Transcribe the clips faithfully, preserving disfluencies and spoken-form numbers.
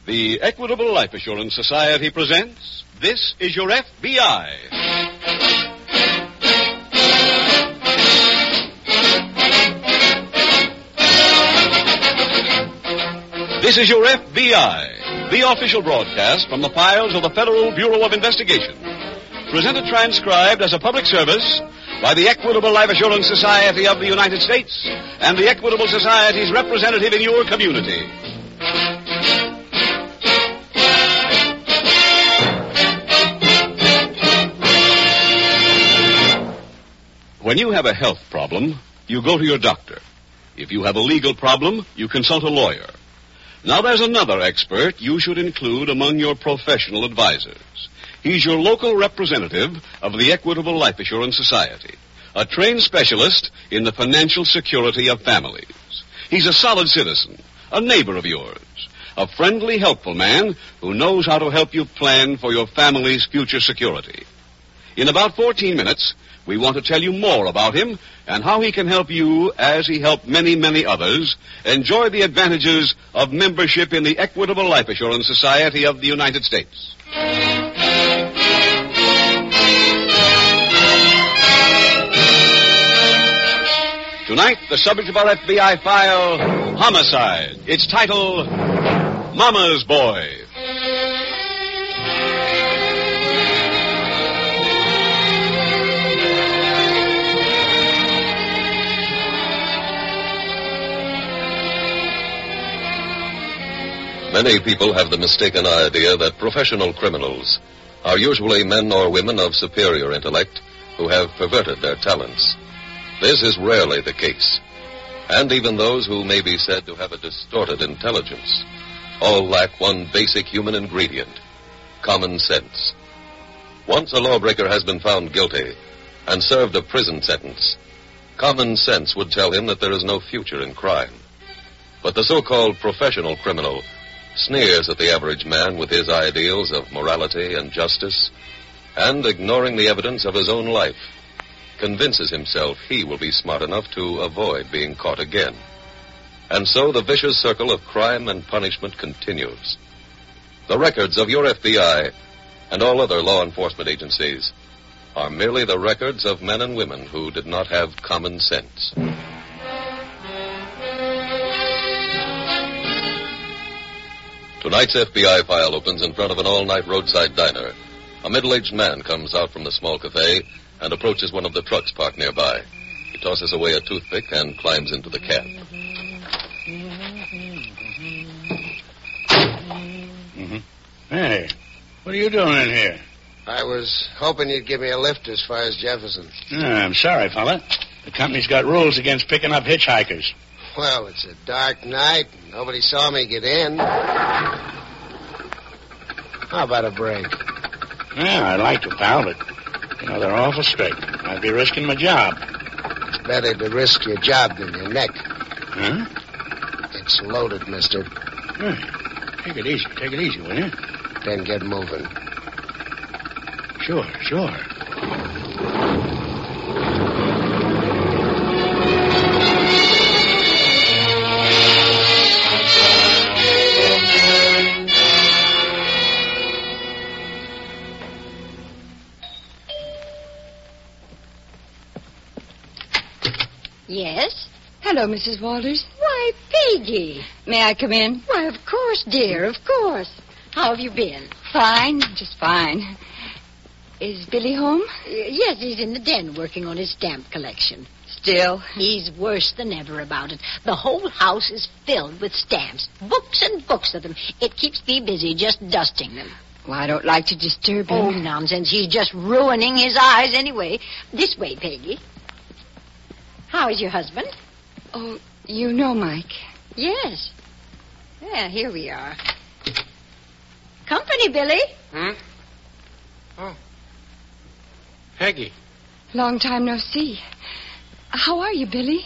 The Equitable Life Assurance Society presents This Is Your F B I. This is Your F B I, the official broadcast from the files of the Federal Bureau of Investigation. Presented transcribed as a public service by the Equitable Life Assurance Society of the United States and the Equitable Society's representative in your community. When you have a health problem, you go to your doctor. If you have a legal problem, you consult a lawyer. Now there's another expert you should include among your professional advisors. He's your local representative of the Equitable Life Assurance Society, a trained specialist in the financial security of families. He's a solid citizen, a neighbor of yours, a friendly, helpful man who knows how to help you plan for your family's future security. In about fourteen minutes, we want to tell you more about him and how he can help you, as he helped many, many others, enjoy the advantages of membership in the Equitable Life Assurance Society of the United States. Tonight, the subject of our F B I file, homicide. Its title, Mama's Boy. Many people have the mistaken idea that professional criminals are usually men or women of superior intellect who have perverted their talents. This is rarely the case. And even those who may be said to have a distorted intelligence all lack one basic human ingredient, common sense. Once a lawbreaker has been found guilty and served a prison sentence, common sense would tell him that there is no future in crime. But the so-called professional criminal sneers at the average man with his ideals of morality and justice, and, ignoring the evidence of his own life, convinces himself he will be smart enough to avoid being caught again. And so the vicious circle of crime and punishment continues. The records of your F B I and all other law enforcement agencies are merely the records of men and women who did not have common sense. Tonight's F B I file opens in front of an all-night roadside diner. A middle-aged man comes out from the small cafe and approaches one of the trucks parked nearby. He tosses away a toothpick and climbs into the cab. Mm-hmm. Hey, what are you doing in here? I was hoping you'd give me a lift as far as Jefferson. Ah, I'm sorry, fella. The company's got rules against picking up hitchhikers. Well, it's a dark night, and nobody saw me get in. How about a break? Yeah, I'd like to, pal, but, you know, they're awful strict. I'd be risking my job. It's better to risk your job than your neck. Huh? It's loaded, mister. Hey, take it easy. Take it easy, will you? Then get moving. Sure, sure. Yes? Hello, Missus Walters. Why, Peggy. May I come in? Why, of course, dear, of course. How have you been? Fine, just fine. Is Billy home? Uh, yes, he's in the den working on his stamp collection. Still? He's worse than ever about it. The whole house is filled with stamps. Books and books of them. It keeps me busy just dusting them. Well, I don't like to disturb him. Oh, nonsense. He's just ruining his eyes anyway. This way, Peggy. How is your husband? Oh, you know Mike. Yes. Yeah, here we are. Company, Billy. Hmm? Oh. Peggy. Long time no see. How are you, Billy?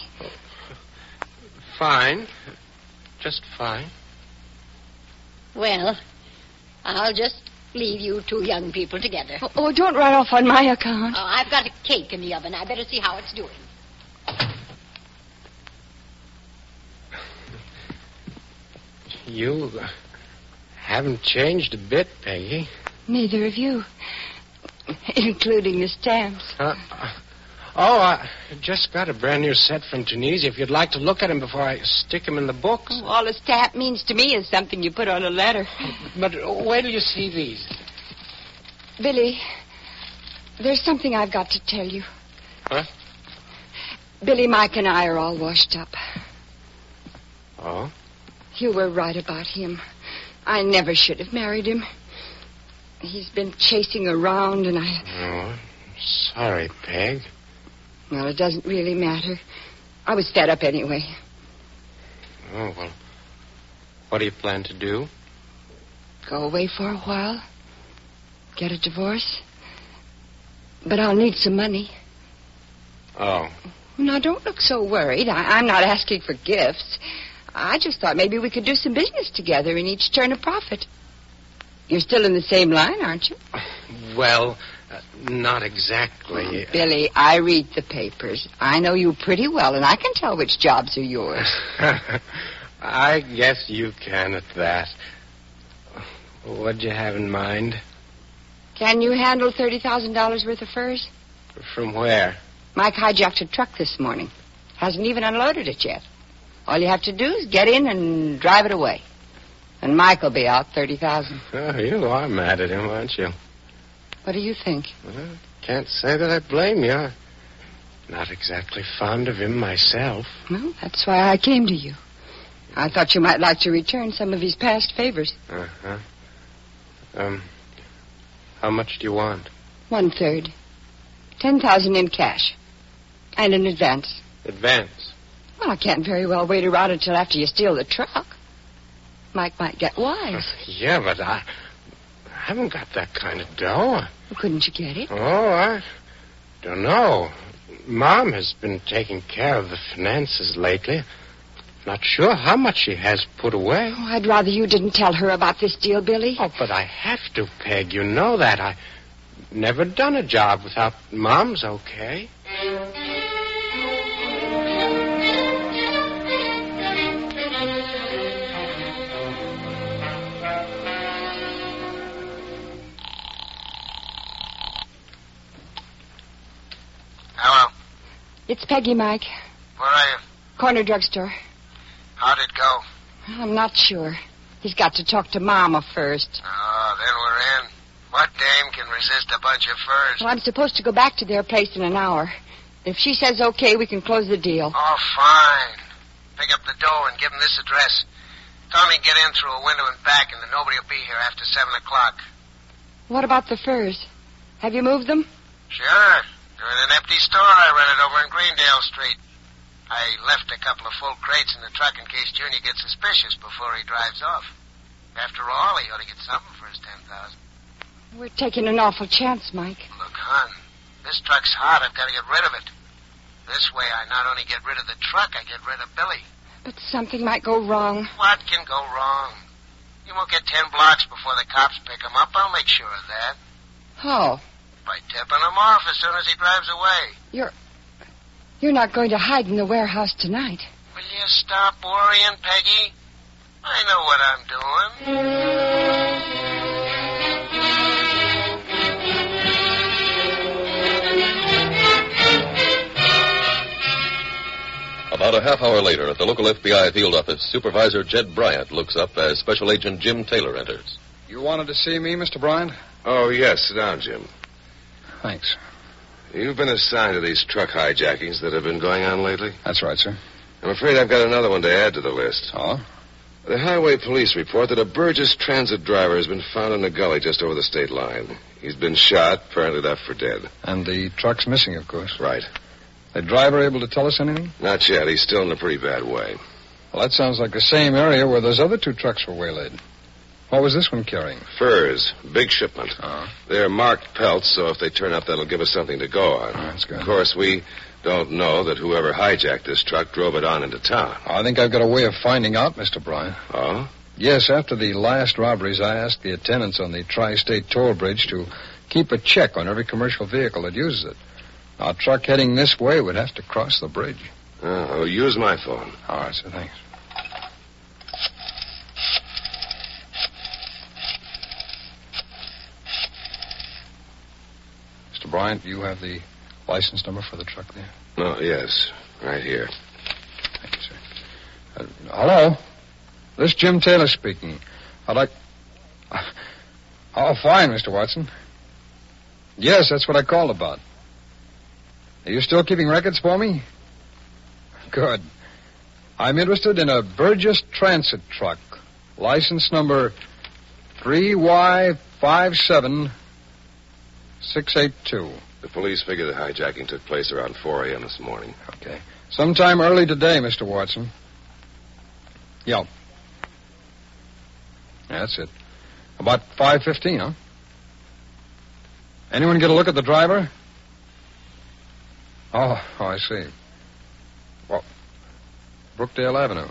Fine. Just fine. Well, I'll just leave you two young people together. Oh, oh don't run off on my account. Oh, I've got a cake in the oven. I better see how it's doing. You haven't changed a bit, Peggy. Neither of you. Including the stamps. Uh, oh, I just got a brand new set from Tunisia. If you'd like to look at them before I stick them in the books. Oh, all a stamp means to me is something you put on a letter. But wait till you see these. Billy, there's something I've got to tell you. Huh? Billy, Mike, and I are all washed up. Oh? You were right about him. I never should have married him. He's been chasing around, and I... Oh, sorry, Peg. Well, it doesn't really matter. I was fed up anyway. Oh, well, what do you plan to do? Go away for a while. Get a divorce. But I'll need some money. Oh. Now, don't look so worried. I, I'm not asking for gifts. I just thought maybe we could do some business together and each turn a profit. You're still in the same line, aren't you? Well, uh, not exactly. Billy, I read the papers. I know you pretty well, and I can tell which jobs are yours. I guess you can at that. What'd you have in mind? Can you handle thirty thousand dollars worth of furs? From where? Mike hijacked a truck this morning. Hasn't even unloaded it yet. All you have to do is get in and drive it away. And Mike will be out thirty thousand dollars. Oh, you are mad at him, aren't you? What do you think? Well, can't say that I blame you. I'm not exactly fond of him myself. Well, that's why I came to you. I thought you might like to return some of his past favors. Uh-huh. Um, how much do you want? One-third. Ten thousand in cash. And in advance. Advance? Well, I can't very well wait around until after you steal the truck. Mike might get wise. Uh, yeah, but I, I haven't got that kind of dough. Well, couldn't you get it? Oh, I don't know. Mom has been taking care of the finances lately. Not sure how much she has put away. Oh, I'd rather you didn't tell her about this deal, Billy. Oh, but I have to, Peg. You know that. I never done a job without Mom's okay. Hello. It's Peggy, Mike. Where are you? Corner drugstore. How'd it go? I'm not sure. He's got to talk to Mama first. Oh, then we're in. What dame can resist a bunch of furs? Well, I'm supposed to go back to their place in an hour. If she says okay, we can close the deal. Oh, fine. Pick up the dough and give him this address. Tell me get in through a window and back, and then nobody will be here after seven o'clock. What about the furs? Have you moved them? Sure. They're in an empty store I rented over in Greendale Street. I left a couple of full crates in the truck in case Junior gets suspicious before he drives off. After all, he ought to get something for his ten thousand. We're taking an awful chance, Mike. Look, hon, this truck's hot. I've got to get rid of it. This way, I not only get rid of the truck, I get rid of Billy. But something might go wrong. What can go wrong? You won't get ten blocks before the cops pick him up. I'll make sure of that. How? By tipping him off as soon as he drives away. You're... You're not going to hide in the warehouse tonight. Will you stop worrying, Peggy? I know what I'm doing. About a half hour later, at the local F B I field office, Supervisor Jed Bryant looks up as Special Agent Jim Taylor enters. You wanted to see me, Mister Bryant? Oh, yes. Sit down, Jim. Thanks. You've been assigned to these truck hijackings that have been going on lately? That's right, sir. I'm afraid I've got another one to add to the list. Oh? The highway police report that a Burgess transit driver has been found in a gully just over the state line. He's been shot, apparently left for dead. And the truck's missing, of course. Right. The driver able to tell us anything? Not yet. He's still in a pretty bad way. Well, that sounds like the same area where those other two trucks were waylaid. What was this one carrying? Furs. Big shipment. Oh. They're marked pelts, so if they turn up, that'll give us something to go on. Oh, that's good. Of course, we don't know that whoever hijacked this truck drove it on into town. I think I've got a way of finding out, Mister Bryant. Oh? Yes, after the last robberies, I asked the attendants on the Tri-State Toll Bridge to keep a check on every commercial vehicle that uses it. Now, a truck heading this way would have to cross the bridge. Oh, I'll use my phone. All right, sir, thanks. Bryant, you have the license number for the truck there? No, yes. Right here. Thank you, sir. Uh, hello? This is Jim Taylor speaking. I'd like... Oh, fine, Mister Watson. Yes, that's what I called about. Are you still keeping records for me? Good. I'm interested in a Burgess Transit truck. License number three Y five seven six eight two. The police figure the hijacking took place around four a.m. this morning. Okay. Sometime early today, Mister Watson. Yeah. That's it. About five fifteen, huh? Anyone get a look at the driver? Oh, oh, I see. Well, Brookdale Avenue.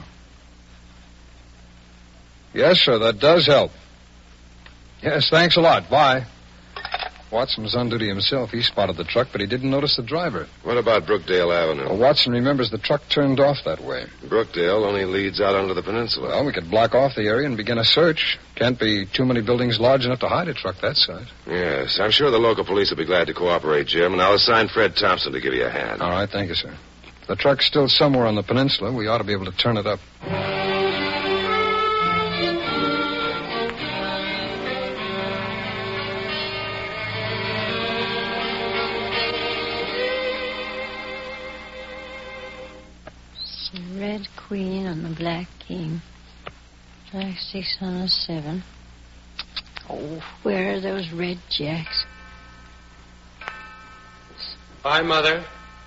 Yes, sir, that does help. Yes, thanks a lot. Bye. Watson was on duty himself. He spotted the truck, but he didn't notice the driver. What about Brookdale Avenue? Well, Watson remembers the truck turned off that way. Brookdale only leads out onto the peninsula. Well, we could block off the area and begin a search. Can't be too many buildings large enough to hide a truck that size. Yes, I'm sure the local police will be glad to cooperate, Jim, and I'll assign Fred Thompson to give you a hand. All right, thank you, sir. If the truck's still somewhere on the peninsula, we ought to be able to turn it up. Red Queen on the Black King. Black six on a seven. Oh, where are those red jacks? Bye, Mother.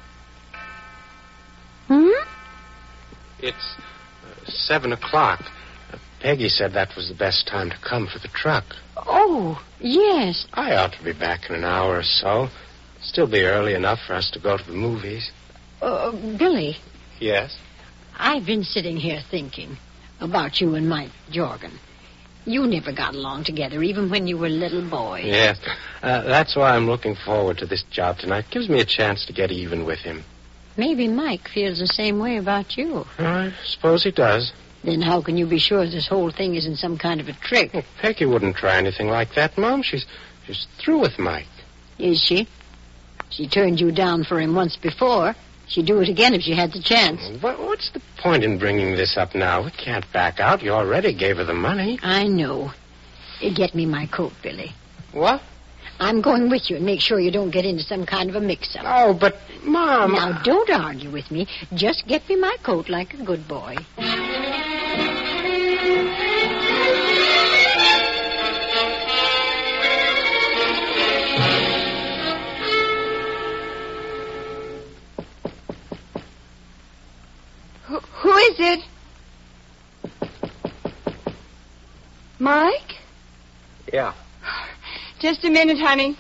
Hmm? It's uh, seven o'clock. Uh, Peggy said that was the best time to come for the truck. Oh, yes. I ought to be back in an hour or so. Still be early enough for us to go to the movies. Uh, Billy, Yes? I've been sitting here thinking about you and Mike Jorgen. You never got along together, even when you were little boys. Yes. Uh, that's why I'm looking forward to this job tonight. Gives me a chance to get even with him. Maybe Mike feels the same way about you. I suppose he does. Then how can you be sure this whole thing isn't some kind of a trick? Well, Peggy wouldn't try anything like that, Mom. She's she's through with Mike. Is she? She turned you down for him once before. She'd do it again if she had the chance. What, what's the point in bringing this up now? We can't back out. You already gave her the money. I know. Get me my coat, Billy. What? I'm going with you and make sure you don't get into some kind of a mix-up. Oh, but, Mom... Now, don't argue with me. Just get me my coat like a good boy. Who, who is it? Mike? Yeah. Just a minute, honey.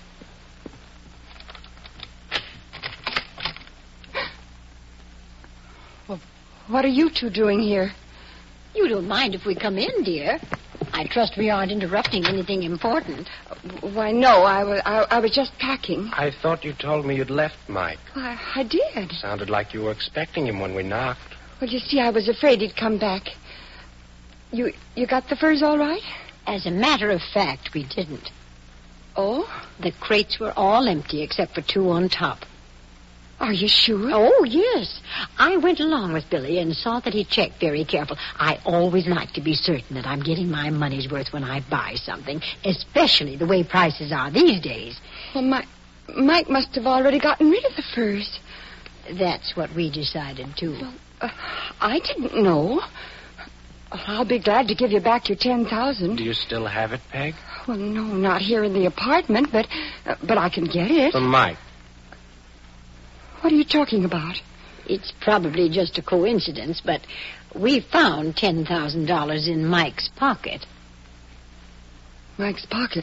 Well, what are you two doing here? You don't mind if we come in, dear. I trust we aren't interrupting anything important. Why, no, I was, I, I was just packing. I thought you told me you'd left Mike. I, I did. Sounded like you were expecting him when we knocked. Well, you see, I was afraid he'd come back. You you got the furs all right? As a matter of fact, we didn't. Oh? The crates were all empty except for two on top. Are you sure? Oh, yes. I went along with Billy and saw that he checked very careful. I always like to be certain that I'm getting my money's worth when I buy something, especially the way prices are these days. Well, Mike, Mike must have already gotten rid of the furs. That's what we decided, too. Well, uh, I didn't know. I'll be glad to give you back your ten thousand. Do you still have it, Peg? Well, no, not here in the apartment, but uh, but I can get it. From Mike. What are you talking about? It's probably just a coincidence, but we found ten thousand dollars in Mike's pocket. Mike's pocket?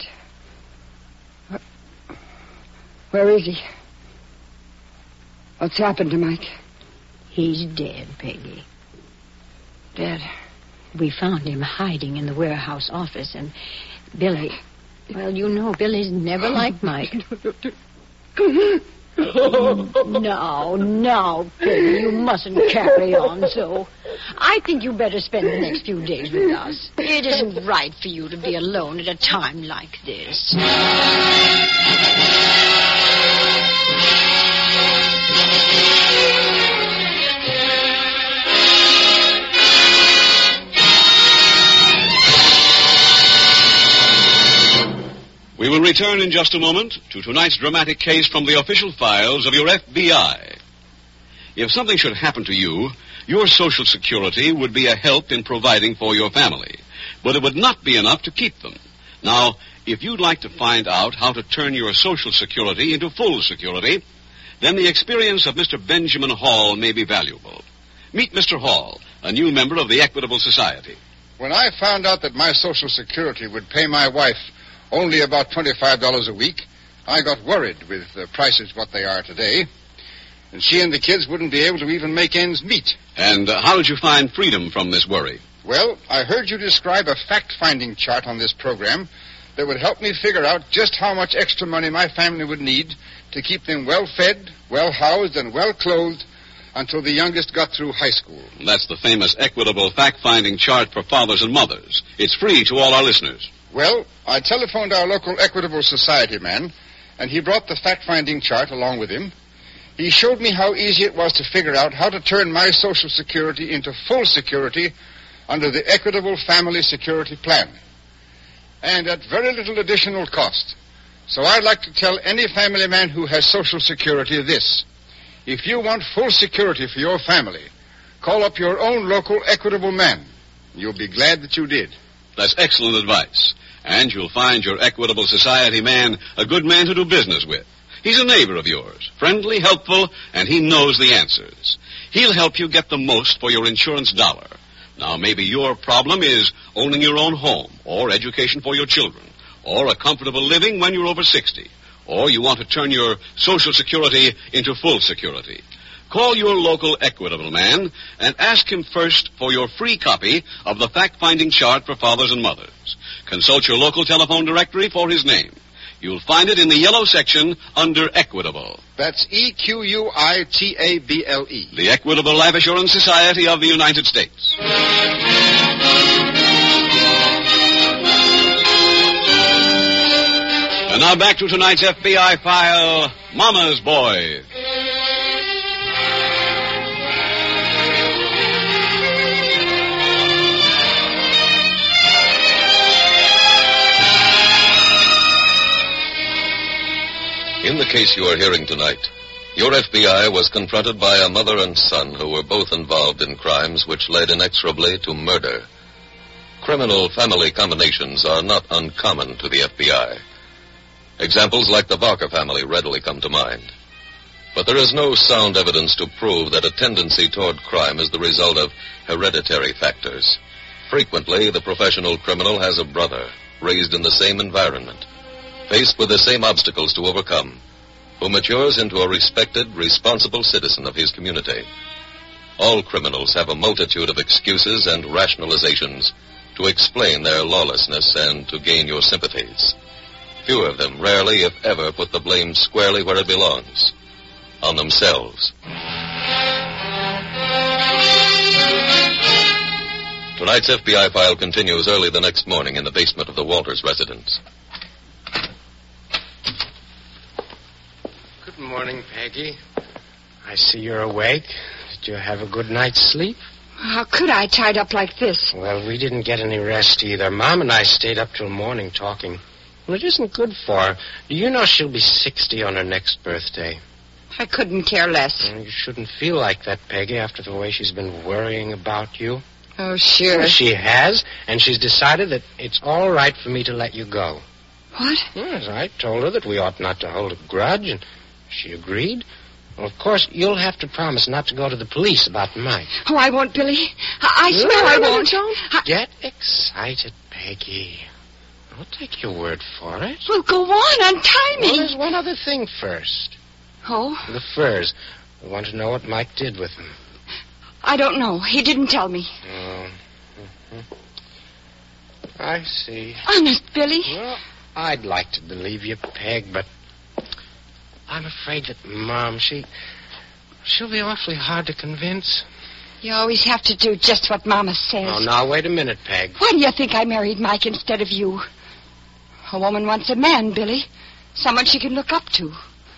Where is he? What's happened to Mike? He's dead, Peggy. Dead. We found him hiding in the warehouse office, and Billy... Well, you know, Billy's never liked Mike. No, no, Peggy, you mustn't carry on so. I think you better spend the next few days with us. It isn't right for you to be alone at a time like this. will return in just a moment to tonight's dramatic case from the official files of your F B I. If something should happen to you, your Social Security would be a help in providing for your family, but it would not be enough to keep them. Now, if you'd like to find out how to turn your Social Security into full security, then the experience of Mister Benjamin Hall may be valuable. Meet Mister Hall, a new member of the Equitable Society. When I found out that my Social Security would pay my wife only about twenty-five dollars a week, I got worried with the prices what they are today. And she and the kids wouldn't be able to even make ends meet. And uh, how did you find freedom from this worry? Well, I heard you describe a fact-finding chart on this program that would help me figure out just how much extra money my family would need to keep them well-fed, well-housed, and well-clothed until the youngest got through high school. That's the famous Equitable fact-finding chart for fathers and mothers. It's free to all our listeners. Well, I telephoned our local Equitable Society man, and he brought the fact-finding chart along with him. He showed me how easy it was to figure out how to turn my Social Security into full security under the Equitable Family Security Plan, and at very little additional cost. So I'd like to tell any family man who has Social Security this. If you want full security for your family, call up your own local Equitable man. You'll be glad that you did. That's excellent advice. And you'll find your Equitable Society man a good man to do business with. He's a neighbor of yours, friendly, helpful, and he knows the answers. He'll help you get the most for your insurance dollar. Now, maybe your problem is owning your own home, or education for your children, or a comfortable living when you're over sixty, or you want to turn your Social Security into full security. Call your local Equitable man and ask him first for your free copy of the fact-finding chart for fathers and mothers. Consult your local telephone directory for his name. You'll find it in the yellow section under Equitable. That's E Q U I T A B L E. The Equitable Life Assurance Society of the United States. And now back to tonight's F B I file, Mama's Boy. In the case you are hearing tonight, your F B I was confronted by a mother and son who were both involved in crimes which led inexorably to murder. Criminal family combinations are not uncommon to the F B I. Examples like the Barker family readily come to mind. But there is no sound evidence to prove that a tendency toward crime is the result of hereditary factors. Frequently, the professional criminal has a brother raised in the same environment, faced with the same obstacles to overcome, who matures into a respected, responsible citizen of his community. All criminals have a multitude of excuses and rationalizations to explain their lawlessness and to gain your sympathies. Few of them rarely, if ever, put the blame squarely where it belongs, on themselves. Tonight's F B I file continues early the next morning in the basement of the Walters residence. Good morning, Peggy. I see you're awake. Did you have a good night's sleep? How could I, tied up like this? Well, we didn't get any rest either. Mom and I stayed up till morning talking. Well, it isn't good for her. Do you know she'll be sixty on her next birthday? I couldn't care less. Well, you shouldn't feel like that, Peggy, after the way she's been worrying about you. Oh, sure. Well, she has, and she's decided that it's all right for me to let you go. What? Yes, I told her that we ought not to hold a grudge, and she agreed. Well, of course, you'll have to promise not to go to the police about Mike. Oh, I won't, Billy. I, I No, swear I no, won't. Don't I... get excited, Peggy. I'll take your word for it. Well, go on, untie me. Well, there's one other thing first. Oh? The furs. I want to know what Mike did with them. I don't know. He didn't tell me. Oh. Mm-hmm. I see. Honest, Billy. Well, I'd like to believe you, Peg, but I'm afraid that Mom, she... she'll be awfully hard to convince. You always have to do just what Mama says. Oh, now, wait a minute, Peg. Why do you think I married Mike instead of you? A woman wants a man, Billy. Someone she can look up to.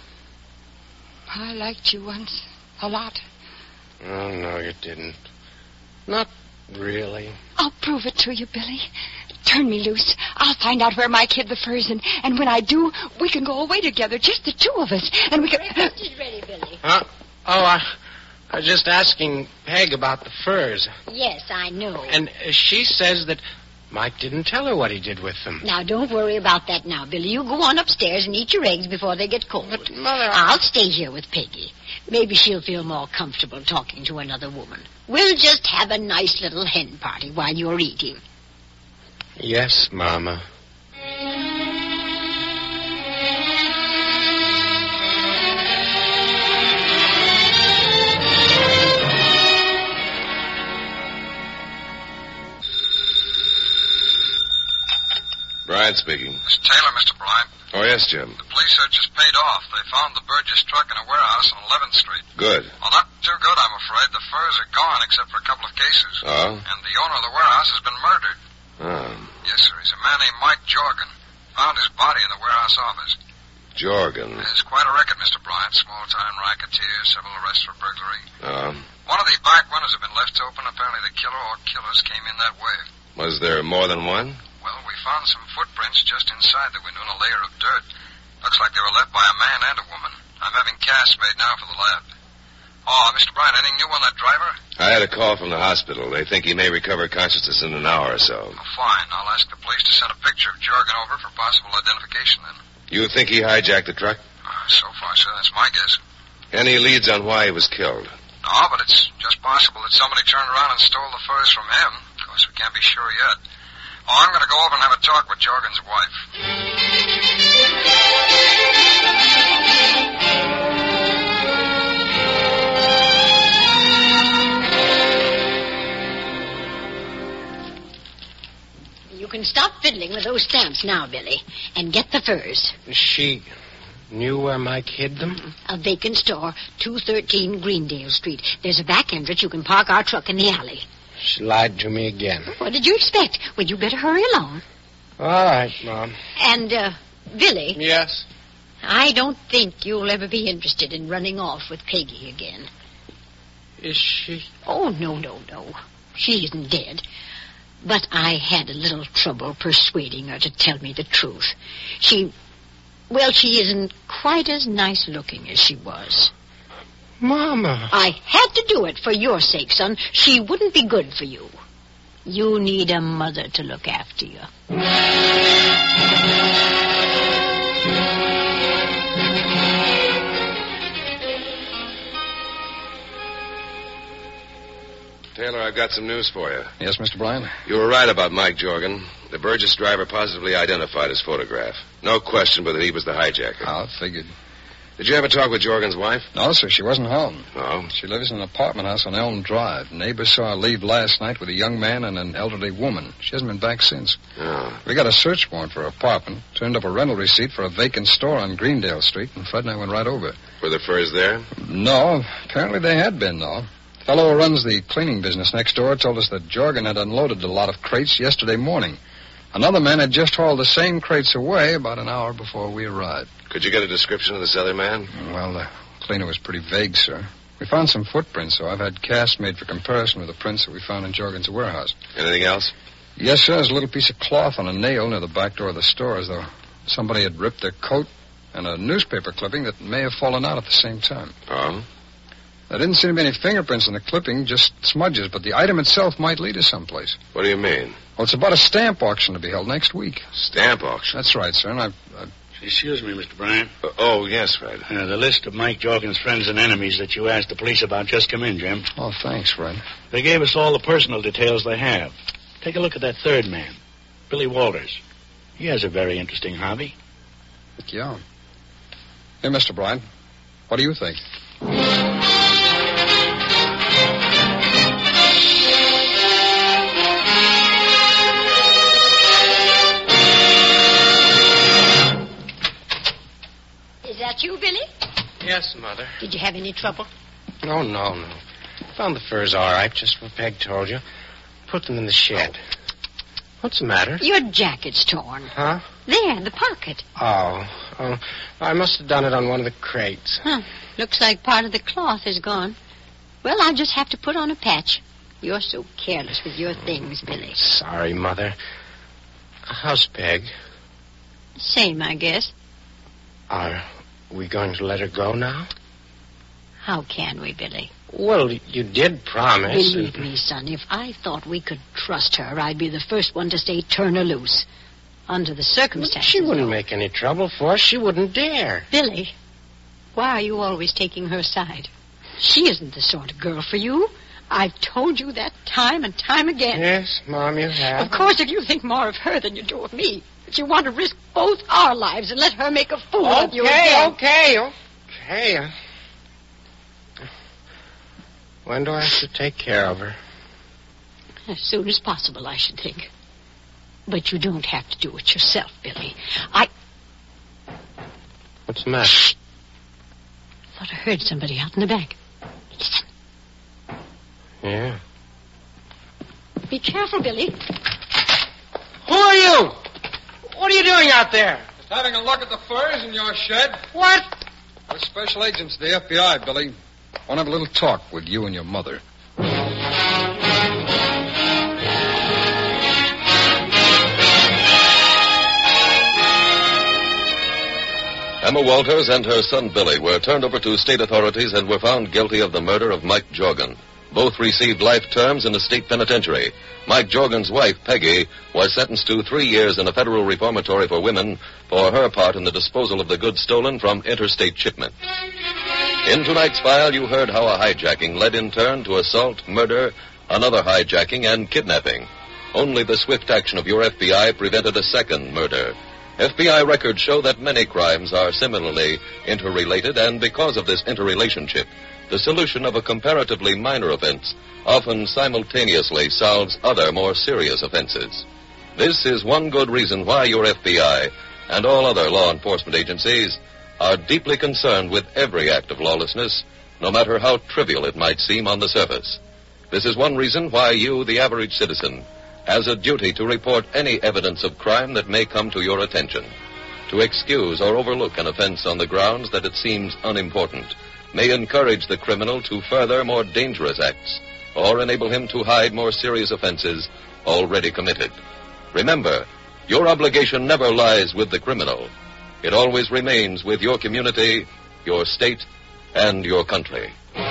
I liked you once. A lot. Oh, no, you didn't. Not really. I'll prove it to you, Billy. Turn me loose. I'll find out where Mike hid the furs, and, and when I do, we can go away together, just the two of us. And we can... Breakfast is ready, Billy. Huh? Oh, I, I was just asking Peg about the furs. Yes, I know. And uh, she says that Mike didn't tell her what he did with them. Now, don't worry about that now, Billy. You go on upstairs and eat your eggs before they get cold. But, Mother... I... I'll stay here with Peggy. Maybe she'll feel more comfortable talking to another woman. We'll just have a nice little hen party while you're eating. Yes, Mama. Brian speaking. It's Taylor, Mister Bryant. Oh, yes, Jim. The police had just paid off. They found the Burgess truck in a warehouse on eleventh Street. Good. Well, not too good, I'm afraid. The furs are gone except for a couple of cases. Oh? And the owner of the warehouse has been murdered. Oh. Yes, sir. He's a man named Mike Jorgen. Found his body in the warehouse office. Jorgen. It's quite a record, Mister Bryant. Small-time racketeer, several arrests for burglary. Oh. One of the back windows had been left open. Apparently the killer or killers came in that way. Was there more than one? Well, we found some footprints just inside the window and a layer of dirt. Looks like they were left by a man and a woman. I'm having casts made now for the lab. Oh, Mister Bryant, anything new on that driver? I had a call from the hospital. They think he may recover consciousness in an hour or so. Oh, fine. I'll ask the police to send a picture of Jorgen over for possible identification then. You think he hijacked the truck? Uh, so far, sir, that's my guess. Any leads on why he was killed? No, but it's just possible that somebody turned around and stole the furs from him. Of course, we can't be sure yet. Oh, I'm going to go over and have a talk with Jorgen's wife. You can stop fiddling with those stamps now, Billy, and get the furs. She knew where Mike hid them? A vacant store, two thirteen Greendale Street. There's a back entrance. You can park our truck in the alley. She lied to me again. What did you expect? Well, you better hurry along. All right, Mom. And, uh, Billy. Yes? I don't think you'll ever be interested in running off with Peggy again. Is she? Oh, no, no, no. She isn't dead. But I had a little trouble persuading her to tell me the truth. She... Well, she isn't quite as nice looking as she was. Mama. I had to do it for your sake, son. She wouldn't be good for you. You need a mother to look after you. Taylor, I've got some news for you. Yes, Mister Bryant? You were right about Mike Jorgen. The Burgess driver positively identified his photograph. No question but that he was the hijacker. I figured. Did you ever talk with Jorgen's wife? No, sir. She wasn't home. No? She lives in an apartment house on Elm Drive. Neighbors saw her leave last night with a young man and an elderly woman. She hasn't been back since. Oh. We got a search warrant for her apartment, turned up a rental receipt for a vacant store on Greendale Street, and Fred and I went right over. Were the furs there? No. Apparently they had been, though. The fellow who runs the cleaning business next door told us that Jorgen had unloaded a lot of crates yesterday morning. Another man had just hauled the same crates away about an hour before we arrived. Could you get a description of this other man? Well, the cleaner was pretty vague, sir. We found some footprints, so I've had casts made for comparison with the prints that we found in Jorgen's warehouse. Anything else? Yes, sir. There's a little piece of cloth on a nail near the back door of the store, as though somebody had ripped their coat, and a newspaper clipping that may have fallen out at the same time. Oh? There didn't seem to be any fingerprints on the clipping, just smudges, but the item itself might lead us someplace. What do you mean? Well, it's about a stamp auction to be held next week. Stamp auction? That's right, sir, and I've... I've... Excuse me, Mister Bryant. Uh, oh, yes, Fred. Uh, the list of Mike Jorgen's friends and enemies that you asked the police about just come in, Jim. Oh, thanks, Fred. They gave us all the personal details they have. Take a look at that third man, Billy Walters. He has a very interesting hobby. Yeah. Hey, Mister Bryant, what do you think? Is that you, Billy? Yes, Mother. Did you have any trouble? Oh, no, no. Found the furs all right, just what Peg told you. Put them in the shed. What's the matter? Your jacket's torn. Huh? There, in the pocket. Oh, oh, I must have done it on one of the crates. Huh. Looks like part of the cloth is gone. Well, I'll just have to put on a patch. You're so careless with your things, Billy. Sorry, Mother. How's Peg? Same, I guess. Are we going to let her go now? How can we, Billy? Well, you did promise. Believe and... me, son, if I thought we could trust her, I'd be the first one to say turn her loose. Under the circumstances. She wouldn't though. make any trouble for us. She wouldn't dare. Billy, why are you always taking her side? She isn't the sort of girl for you. I've told you that time and time again. Yes, Mom, you have. Of course, if you think more of her than you do of me, if you want to risk both our lives and let her make a fool okay, of you again. Okay, okay, okay. When do I have to take care of her? As soon as possible, I should think. But you don't have to do it yourself, Billy. I... What's the matter? I thought I heard somebody out in the back. Listen. Yeah. Be careful, Billy. Who are you? What are you doing out there? Just having a look at the furs in your shed. What? We're special agents of the F B I, Billy. I want to have a little talk with you and your mother. Emma Walters and her son Billy were turned over to state authorities and were found guilty of the murder of Mike Jorgen. Both received life terms in the state penitentiary. Mike Jorgen's wife, Peggy, was sentenced to three years in a federal reformatory for women for her part in the disposal of the goods stolen from interstate shipment. In tonight's file, you heard how a hijacking led in turn to assault, murder, another hijacking, and kidnapping. Only the swift action of your F B I prevented a second murder. F B I records show that many crimes are similarly interrelated, and because of this interrelationship, the solution of a comparatively minor offense often simultaneously solves other more serious offenses. This is one good reason why your F B I and all other law enforcement agencies are deeply concerned with every act of lawlessness, no matter how trivial it might seem on the surface. This is one reason why you, the average citizen, has a duty to report any evidence of crime that may come to your attention. To excuse or overlook an offense on the grounds that it seems unimportant may encourage the criminal to further more dangerous acts or enable him to hide more serious offenses already committed. Remember, your obligation never lies with the criminal. It always remains with your community, your state, and your country.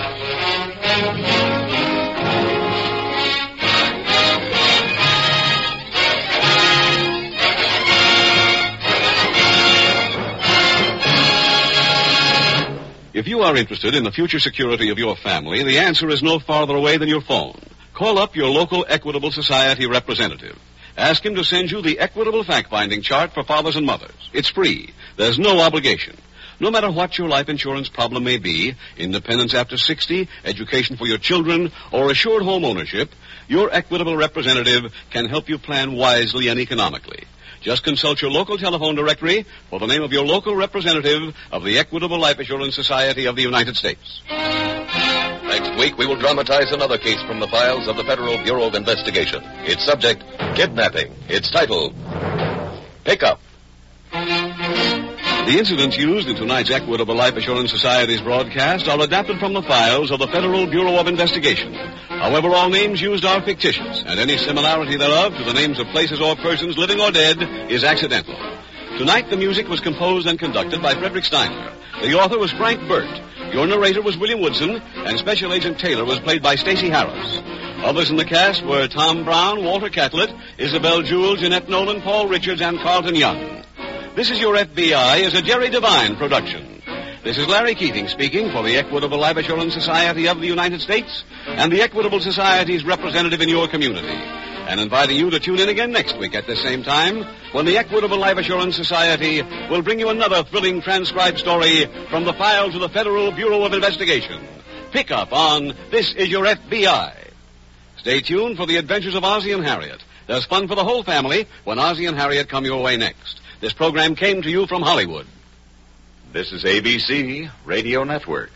If you are interested in the future security of your family, the answer is no farther away than your phone. Call up your local Equitable Society representative. Ask him to send you the Equitable Fact-Finding Chart for fathers and mothers. It's free. There's no obligation. No matter what your life insurance problem may be, independence after sixty, education for your children, or assured home ownership, your Equitable representative can help you plan wisely and economically. Just consult your local telephone directory for the name of your local representative of the Equitable Life Assurance Society of the United States. Next week, we will dramatize another case from the files of the Federal Bureau of Investigation. Its subject, kidnapping. Its title, Pickup. The incidents used in tonight's Equitable Life Assurance Society's broadcast are adapted from the files of the Federal Bureau of Investigation. However, all names used are fictitious, and any similarity thereof to the names of places or persons, living or dead, is accidental. Tonight, the music was composed and conducted by Frederick Steiner. The author was Frank Burt. Your narrator was William Woodson, and Special Agent Taylor was played by Stacey Harris. Others in the cast were Tom Brown, Walter Catlett, Isabel Jewell, Jeanette Nolan, Paul Richards, and Carlton Young. This is Your F B I is a Jerry Devine production. This is Larry Keating speaking for the Equitable Life Assurance Society of the United States and the Equitable Society's representative in your community, and inviting you to tune in again next week at this same time when the Equitable Life Assurance Society will bring you another thrilling transcribed story from the files of the Federal Bureau of Investigation. Pick up on This is Your F B I. Stay tuned for the adventures of Ozzie and Harriet. There's fun for the whole family when Ozzie and Harriet come your way next. This program came to you from Hollywood. This is A B C Radio Network.